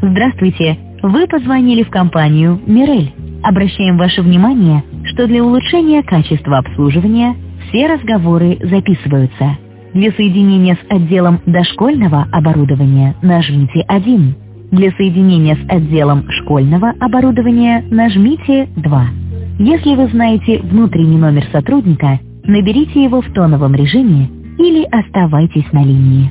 Здравствуйте! Вы позвонили в компанию «Мирель». Обращаем ваше внимание, что для улучшения качества обслуживания все разговоры записываются. Для соединения с отделом дошкольного оборудования нажмите 1. Для соединения с отделом школьного оборудования нажмите 2. Если вы знаете внутренний номер сотрудника, наберите его в тоновом режиме или оставайтесь на линии.